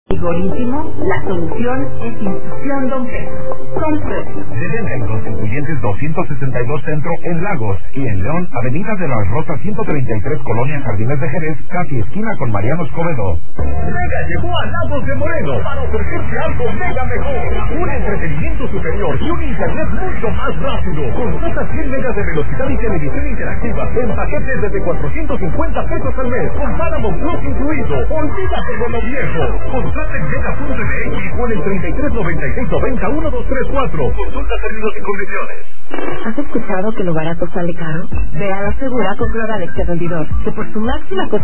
Vigor íntimo, la solución es Infusión Don Pedro. Compruebe. De venta en Constituyentes 262 Centro en Lagos y en León, Avenida de las Rosas 133, Colonia Jardines de Jerez, casi esquina con Mariano Escobedo. Mega llegó a Lagos de Moreno para ofrecerte algo mega mejor. Un entretenimiento superior y un internet mucho más rápido. Contrata 100 megas de velocidad y televisión interactiva en paquetes desde 450 pesos al mes, con Paramount Plus incluido. Olvídate de lo viejo. Contrata en Mega.mx o en el 3396901234. Consulta términos y condiciones. ¿Has escuchado que lo barato sale caro? Ve a la Segura con Cloralex de Rendidor, que por su máxima